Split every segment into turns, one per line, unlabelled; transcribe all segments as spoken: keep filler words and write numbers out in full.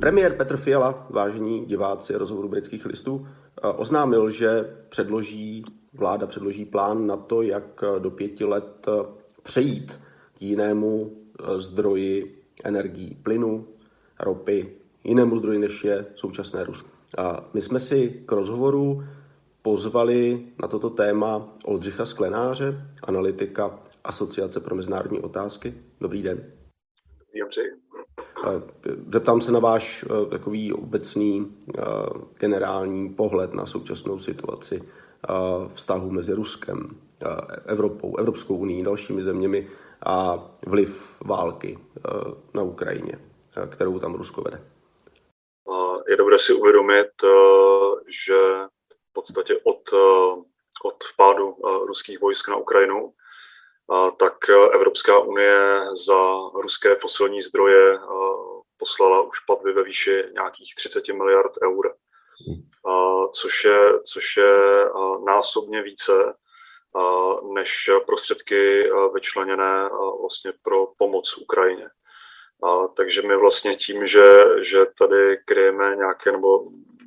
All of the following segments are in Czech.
Premiér Petr Fiala, vážení diváci rozhovoru Britských listů, oznámil, že předloží, vláda předloží plán na to, jak do pěti let přejít k jinému zdroji energií, plynu, ropy, jinému zdroji, než je současné Rusko. My jsme si k rozhovoru pozvali na toto téma Oldřicha Sklenáře, analytika Asociace pro mezinárodní otázky. Dobrý den.
Dobrý.
Zeptám se na váš takový obecný generální pohled na současnou situaci vztahu mezi Ruskem, Evropou, Evropskou unií, dalšími zeměmi a vliv války na Ukrajině, kterou tam Rusko vede.
Je dobré si uvědomit, že v podstatě od, od vpádu ruských vojsk na Ukrajinu tak Evropská unie za ruské fosilní zdroje poslala už platby ve výši nějakých třicet miliard eur, což je, což je násobně více než prostředky vyčleněné vlastně pro pomoc Ukrajině. Takže my vlastně tím, že, že tady kryjeme nějaké, nebo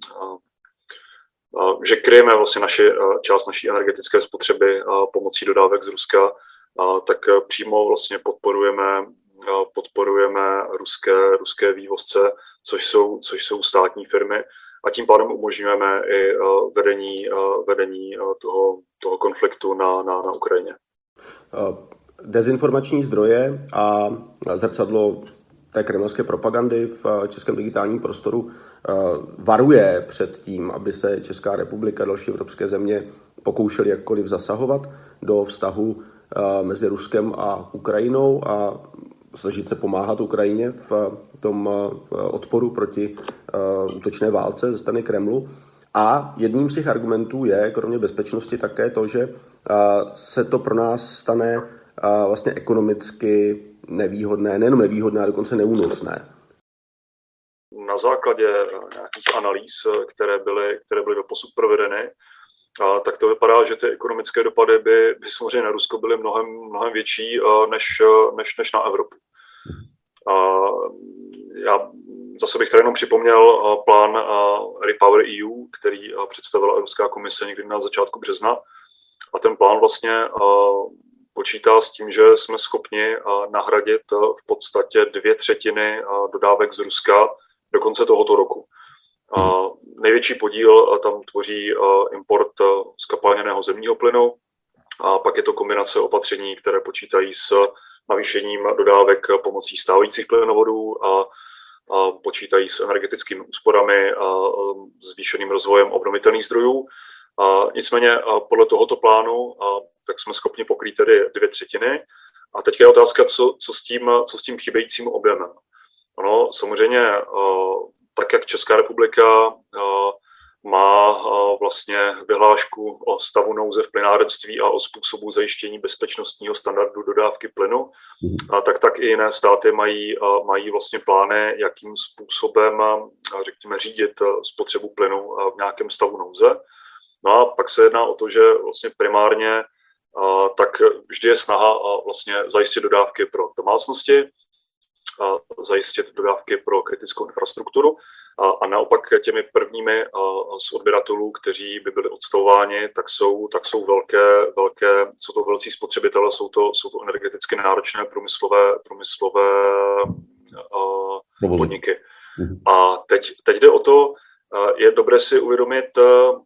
že kryjeme vlastně naši, část naší energetické spotřeby pomocí dodávek z Ruska, tak přímo vlastně podporujeme, podporujeme ruské, ruské vývozce, což jsou, což jsou státní firmy, a tím pádem umožňujeme i vedení, vedení toho, toho konfliktu na, na, na Ukrajině.
Dezinformační zdroje a zrcadlo té kremelské propagandy v českém digitálním prostoru varuje před tím, aby se Česká republika a další evropské země pokoušely jakkoliv zasahovat do vztahu mezi Ruskem a Ukrajinou a snažit se pomáhat Ukrajině v tom odporu proti útočné válce ze strany Kremlu. A jedním z těch argumentů je, kromě bezpečnosti, také to, že se to pro nás stane vlastně ekonomicky nevýhodné, nejenom nevýhodné, ale dokonce neúnosné.
Na základě nějakých analýz, které byly, které byly doposud provedeny, A, tak to vypadá, že ty ekonomické dopady by, by samozřejmě na Rusko byly mnohem, mnohem větší než, než, než na Evropu. A, já zase bych tady jenom připomněl plán Repower E U, který představila Evropská komise někdy na začátku března. A ten plán vlastně počítá s tím, že jsme schopni nahradit v podstatě dvě třetiny dodávek z Ruska do konce tohoto roku. Uh, největší podíl uh, tam tvoří uh, import uh, zkapalněného zemního plynu, a pak je to kombinace opatření, které počítají s navýšením dodávek pomocí stávajících plynovodů a, a počítají s energetickými úsporami a um, zvýšeným rozvojem obnovitelných zdrojů. Uh, nicméně uh, podle tohoto plánu uh, tak jsme schopni pokrýt tedy dvě třetiny. A teď je otázka, co, co, s tím, co s tím chybějícím objemem. Ano, samozřejmě uh, tak jak Česká republika má vlastně vyhlášku o stavu nouze v plynárenství a o způsobu zajištění bezpečnostního standardu dodávky plynu, tak tak i jiné státy mají, mají vlastně plány, jakým způsobem, řekněme, řídit spotřebu plynu v nějakém stavu nouze. No a pak se jedná o to, že vlastně primárně tak vždy je snaha vlastně zajistit dodávky pro domácnosti, zajistit dodávky pro kritickou infrastrukturu a, a naopak těmi prvními z odběratelů, kteří by byli odstavováni, tak jsou, tak jsou velké, velké, jsou to velcí spotřebitelé, jsou to, jsou to energeticky náročné průmyslové, průmyslové uh, podniky. Mm-hmm. A teď, teď jde o to, uh, je dobré si uvědomit, uh,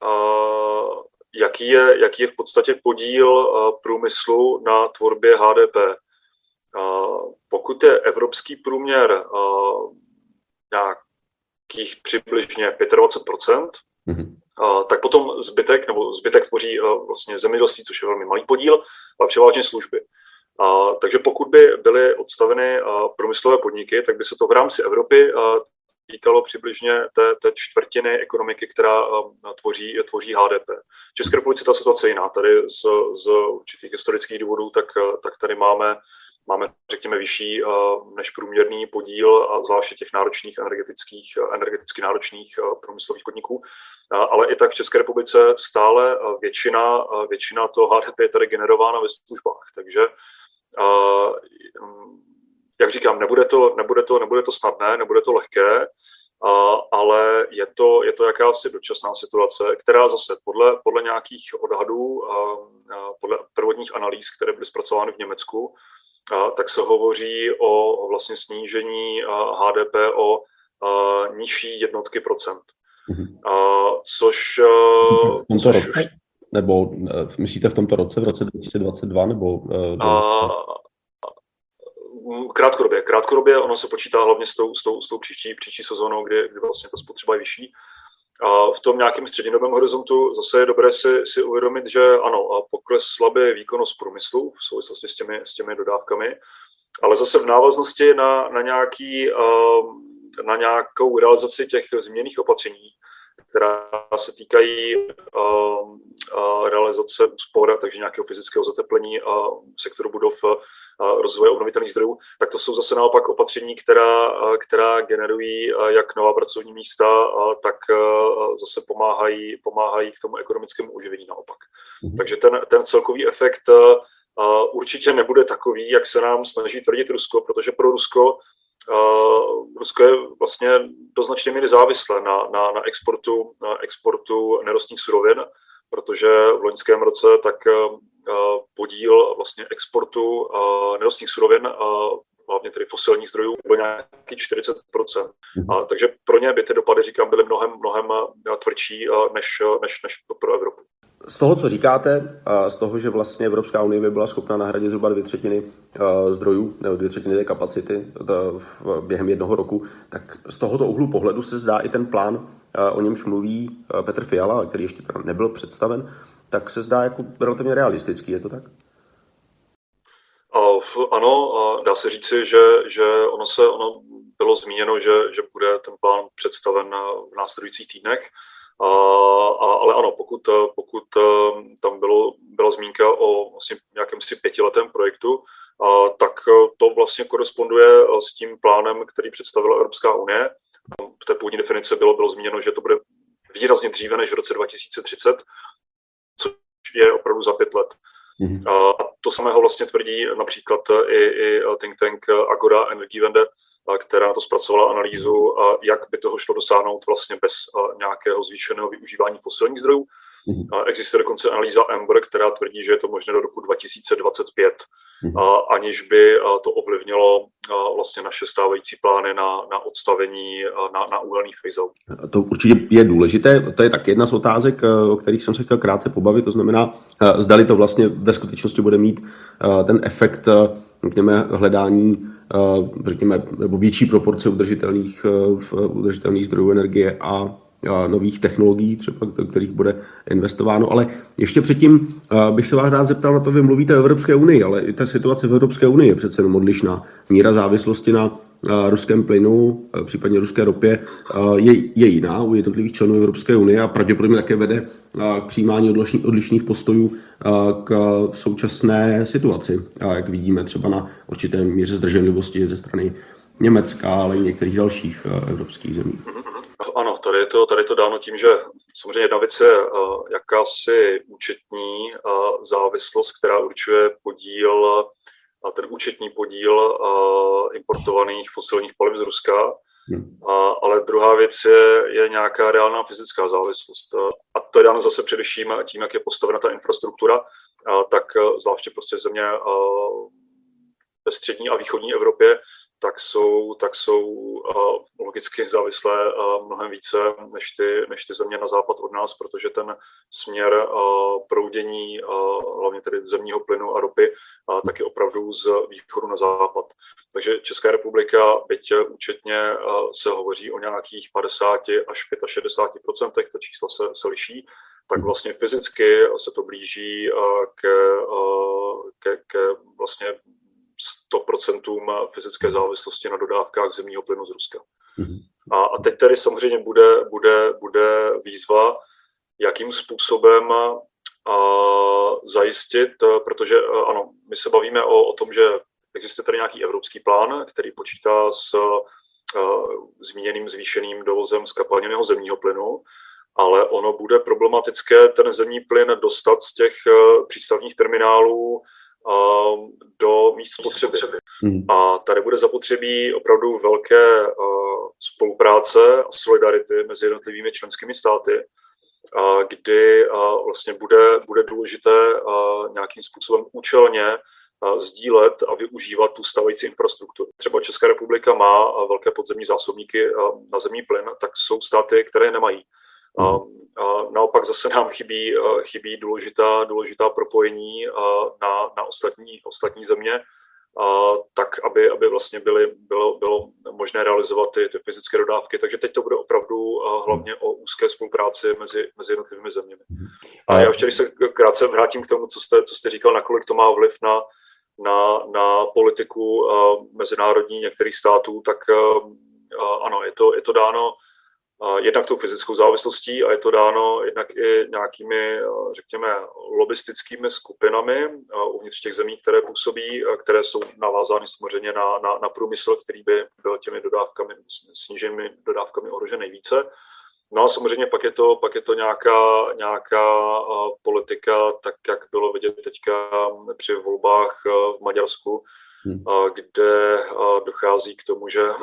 jaký, je, jaký je v podstatě podíl uh, průmyslu na tvorbě H D P. Uh, pokud je evropský průměr uh, nějakých přibližně dvacet pět procent, mm-hmm. uh, tak potom zbytek, nebo zbytek tvoří uh, vlastně zemědělství, což je velmi malý podíl, a převážně služby. Uh, takže pokud by byly odstaveny uh, průmyslové podniky, tak by se to v rámci Evropy uh, týkalo přibližně té, té čtvrtiny ekonomiky, která uh, tvoří, tvoří H D P. V České republice ta situace je jiná. Tady z, z určitých historických důvodů, tak, uh, tak tady máme Máme, řekněme, vyšší než průměrný podíl, a zvláště těch náročných energetických, energeticky náročných průmyslových podniků. Ale i tak v České republice stále většina, většina toho H D P je tady generována ve službách. Takže jak říkám, nebude to, nebude to, nebude to snadné, nebude to lehké, ale je to, je to jakási dočasná situace, která zase podle, podle nějakých odhadů, podle prvotních analýz, které byly zpracovány v Německu, tak se hovoří o vlastně snížení H D P o nižší jednotky procent.
Mm-hmm.
Což...
V tomto což roce? Nebo myslíte v tomto roce, v roce dva tisíce dvacet dva? Nebo,
a, krátkodobě. Krátkodobě ono se počítá hlavně s tou, s tou, s tou příští, příští sezónou, kdy, kdy vlastně ta spotřeba je vyšší. A v tom nějakém střednědobém horizontu zase je dobré si, si uvědomit, že ano, pokles slabý výkonnost průmyslu v souvislosti s těmi, s těmi dodávkami, ale zase v návaznosti na, na, nějaký, na nějakou realizaci těch změněných opatření, která se týkají realizace úspor, takže nějakého fyzického zateplení sektoru budov, rozvoje obnovitelných zdrojů, tak to jsou zase naopak opatření, která, která generují jak nová pracovní místa, tak zase pomáhají, pomáhají k tomu ekonomickému oživení naopak. Mm-hmm. Takže ten, ten celkový efekt určitě nebude takový, jak se nám snaží tvrdit Rusko, protože pro Rusko Uh, Rusko je vlastně do značné míry závislé na, na, na, exportu, na exportu nerostných surovin, protože v loňském roce tak uh, podíl vlastně exportu uh, nerostných surovin, uh, hlavně tedy fosilních zdrojů, byl nějaký čtyřicet procent. Mm-hmm. Uh, takže pro ně by ty dopady, říkám, byly mnohem, mnohem tvrdší uh, než, než, než pro Evropu.
Z toho, co říkáte, z toho, že vlastně Evropská unie by byla schopna nahradit zhruba dvě třetiny zdrojů, nebo dvě třetiny té kapacity během jednoho roku, tak z tohoto úhlu pohledu se zdá i ten plán, o němž mluví Petr Fiala, který ještě nebyl představen, tak se zdá jako relativně realistický, je to tak?
Ano, dá se říci, že, že ono se ono bylo zmíněno, že, že bude ten plán představen v následujících týdnech. A, a, ale ano, pokud, pokud tam bylo, byla zmínka o vlastně nějakém si pětiletém projektu, a, tak to vlastně koresponduje s tím plánem, který představila Evropská unie. V té původní definici bylo, bylo zmíněno, že to bude výrazně dříve než v roce dva tisíce třicet, což je opravdu za pět let. Mm-hmm. A to samého vlastně tvrdí například i, i think tank Agora Energiewende, která to zpracovala analýzu, jak by toho šlo dosáhnout vlastně bez nějakého zvýšeného využívání fosilních zdrojů. Mm-hmm. Existuje dokonce analýza Ember, která tvrdí, že je to možné do roku dva tisíce dvacet pět, mm-hmm. aniž by to ovlivnilo vlastně naše stávající plány na, na odstavení na, na uhelný phase-out.
To určitě je důležité. To je tak jedna z otázek, o kterých jsem se chtěl krátce pobavit. To znamená, zdali to vlastně ve skutečnosti bude mít ten efekt, řekněme, hledání, řekněme, nebo větší proporce udržitelných, udržitelných zdrojů energie a nových technologií, třeba kterých bude investováno. Ale ještě předtím bych se vás rád zeptal na to, vy mluvíte o Evropské unii, ale i ta situace v Evropské unii je přece jenom odlišná. Míra závislosti na ruském plynu, případně ruské ropě, je, je jiná u jednotlivých členů Evropské unie a pravděpodobně také vede k přijímání odlišných, odlišných postojů k současné situaci. Jak vidíme třeba na určité míře zdrženlivosti ze strany Německa, ale i některých dalších evropských zemí.
Ano, tady je to, tady je to dáno tím, že samozřejmě jedna věc je uh, jakási účetní uh, závislost, která určuje podíl, uh, ten účetní podíl uh, importovaných fosilních paliv z Ruska, hmm. uh, ale druhá věc je, je nějaká reálná fyzická závislost. Uh, a to je dáno zase především tím, jak je postavena ta infrastruktura, uh, tak uh, zvláště prostě země uh, ve střední a východní Evropě, tak jsou, tak jsou uh, logicky závislé uh, mnohem více než ty, než ty země na západ od nás, protože ten směr uh, proudění, uh, hlavně tedy zemního plynu a ropy, uh, tak je opravdu z východu na západ. Takže Česká republika, byť účetně uh, se hovoří o nějakých padesát až šedesát pět procent, ta čísla se, se liší, tak vlastně fyzicky se to blíží uh, ke, uh, ke, ke vlastně sto procent fyzické závislosti na dodávkách zemního plynu z Ruska. Mm-hmm. A, a teď tedy samozřejmě bude, bude, bude výzva, jakým způsobem a, zajistit, protože ano, my se bavíme o, o tom, že existuje tady nějaký evropský plán, který počítá s a, zmíněným zvýšeným dovozem zkapalněného zemního plynu, ale ono bude problematické ten zemní plyn dostat z těch přístavních terminálů do míst spotřeby. Hmm. A tady bude zapotřebí opravdu velké spolupráce a solidarity mezi jednotlivými členskými státy, kdy vlastně bude, bude důležité nějakým způsobem účelně sdílet a využívat tu stávající infrastrukturu. Třeba Česká republika má velké podzemní zásobníky na zemní plyn, tak jsou státy, které nemají. A, a naopak zase nám chybí, chybí důležitá, důležitá propojení na, na ostatní, ostatní země, a tak, aby, aby vlastně byly, bylo, bylo možné realizovat ty, ty fyzické dodávky. Takže teď to bude opravdu hlavně o úzké spolupráci mezi, mezi jednotlivými zeměmi. A já ještě, když se krátce vrátím k tomu, co jste, co jste říkal, nakolik to má vliv na, na, na politiku mezinárodní některých států, tak ano, je to, je to dáno jednak tou fyzickou závislostí a je to dáno jednak i nějakými, řekněme, lobistickými skupinami uvnitř těch zemí, které působí, které jsou navázány samozřejmě na, na, na průmysl, který by byl těmi dodávkami, sníženými dodávkami ohrožen nejvíce. No a samozřejmě pak je to, pak je to nějaká, nějaká politika, tak jak bylo vidět teďka při volbách v Maďarsku, hmm. kde dochází k tomu, že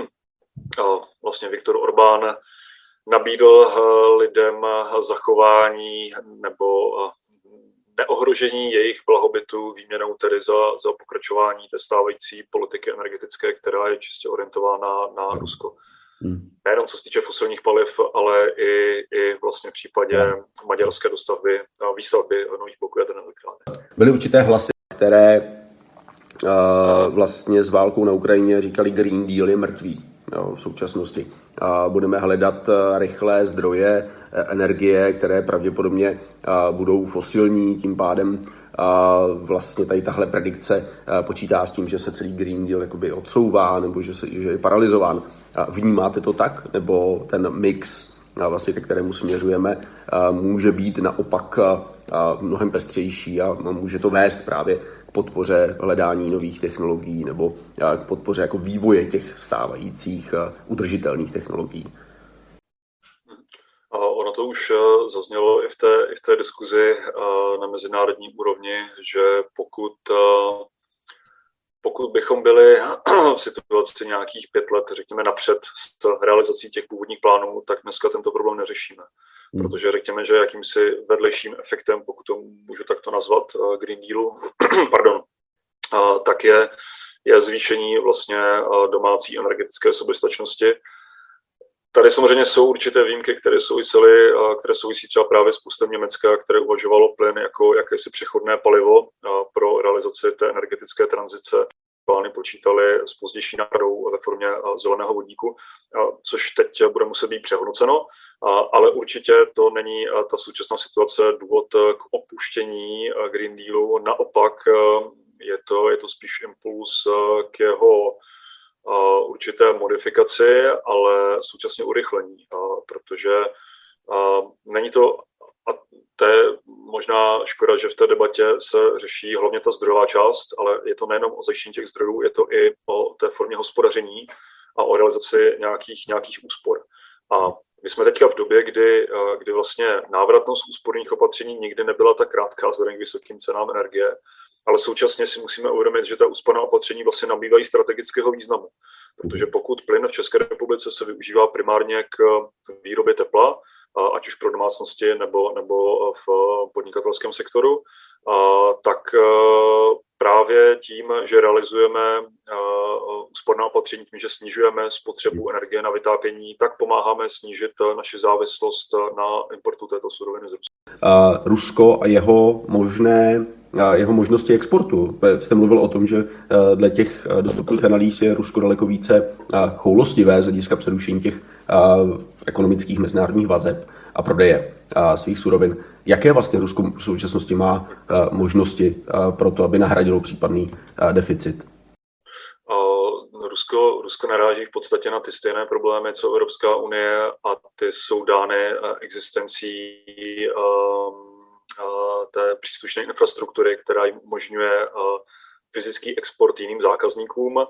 vlastně Viktor Orbán nabídl lidem zachování nebo neohrožení jejich blahobytu výměnou tedy za, za pokračování té stávající politiky energetické, která je čistě orientována na Rusko. Hmm. Nejenom co se týče fosilních paliv, ale i, i vlastně v případě hmm. maďarské dostavby, výstavby nových bloků jaderné elektrárny.
Byly určité hlasy, které uh, vlastně s válkou na Ukrajině říkali Green Deal je mrtvý. Jo, v současnosti. A budeme hledat rychlé zdroje energie, které pravděpodobně budou fosilní, tím pádem vlastně tady tahle predikce počítá s tím, že se celý Green Deal jakoby odsouvá nebo že, se, že je paralyzován. Vnímáte to tak? Nebo ten mix, vlastně, ke kterému směřujeme, může být naopak mnohem pestřejší a může to vést právě k podpoře hledání nových technologií nebo k podpoře jako vývoje těch stávajících udržitelných technologií?
Ono to už zaznělo i v té, i v té diskuzi na mezinárodní úrovni, že pokud, pokud bychom byli v situaci nějakých pět let, řekněme, napřed s realizací těch původních plánů, tak dneska tento problém neřešíme. Protože řekněme, že jakýmsi vedlejším efektem, pokud to můžu takto nazvat, Green Dealu, pardon, tak je, je zvýšení vlastně domácí energetické soběstačnosti. Tady samozřejmě jsou určité výjimky, které souvisely, které souvisí třeba právě s půstem Německa, které uvažovalo plyn jako jakési přechodné palivo pro realizaci té energetické tranzice. Plány počítaly s pozdější náhradou ve formě zeleného vodíku, což teď bude muset být přehodnoceno, ale určitě to není ta současná situace důvod k opuštění Green Dealu. Naopak je to, je to spíš impuls k jeho určité modifikaci, ale současně urychlení, protože není to, a to je možná škoda, že v té debatě se řeší hlavně ta zdrojová část, ale je to nejenom o zajištění těch zdrojů, je to i o té formě hospodaření a o realizaci nějakých, nějakých úspor. A my jsme teďka v době, kdy, kdy vlastně návratnost úsporných opatření nikdy nebyla tak krátká vzhledem k vysokým cenám energie, ale současně si musíme uvědomit, že ta úsporná opatření vlastně nabývají strategického významu. Protože pokud plyn v České republice se využívá primárně k výrobě tepla, ať už pro domácnosti nebo, nebo v podnikatelském sektoru, tak právě tím, že realizujeme úsporná opatření, tím, že snižujeme spotřebu energie na vytápění, tak pomáháme snížit naši závislost na importu této suroviny z Ruska.
Rusko a jeho možné jeho možnosti exportu. Jste mluvil o tom, že dle těch dostupných analýz je Rusko daleko více choulostivé z hlediska přerušení těch ekonomických mezinárodních vazeb a prodeje svých surovin. Jaké vlastně Rusko v současnosti má možnosti pro to, aby nahradilo případný deficit?
Rusko, Rusko naráží v podstatě na ty stejné problémy, co Evropská unie, a ty jsou dány existencí té příslušné infrastruktury, která jim umožňuje fyzický export jiným zákazníkům.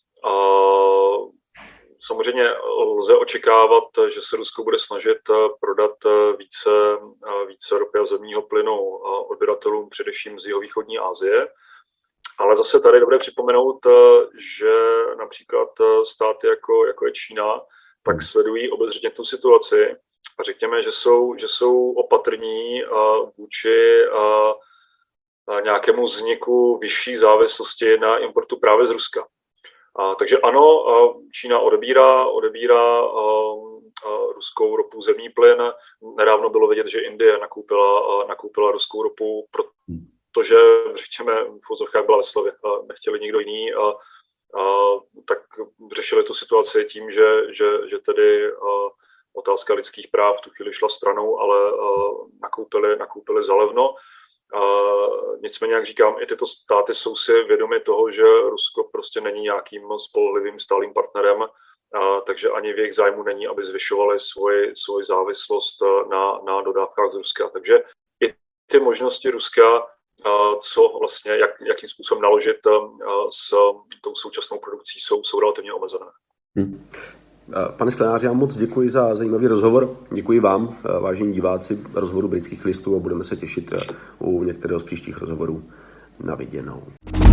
Samozřejmě lze očekávat, že se Rusko bude snažit prodat více, více ropy a zemního plynu odběratelům především z jihovýchodní Asie, Ale zase tady je dobré připomenout, že například státy jako, jako je Čína, tak sledují obezřetně tu situaci a řekněme, že jsou, že jsou opatrní vůči nějakému vzniku vyšší závislosti na importu právě z Ruska. A, takže ano, Čína odebírá, odebírá a, a ruskou ropu, zemní plyn. Nedávno bylo vidět, že Indie nakoupila, nakoupila ruskou ropu, protože, řekněme, v vozovkách byla ve slově, nechtěli nikdo jiný, a, a, tak řešili tu situaci tím, že, že, že tedy a, otázka lidských práv tu chvíli šla stranou, ale a, nakoupili, nakoupili za levno. Uh, nicméně, jak říkám, i tyto státy jsou si vědomi toho, že Rusko prostě není nějakým spolehlivým stálým partnerem, uh, takže ani v jejich zájmu není, aby zvyšovali svoji, svoji závislost na, na dodávkách z Ruska. Takže i ty možnosti Ruska, uh, co vlastně, jak, jakým způsobem naložit uh, s tou současnou produkcí, jsou, jsou relativně omezené.
Hmm. Pane Sklenáři, já moc děkuji za zajímavý rozhovor. Děkuji vám, vážení diváci rozhovoru Britských listů, a budeme se těšit u některého z příštích rozhovorů. Na viděnou.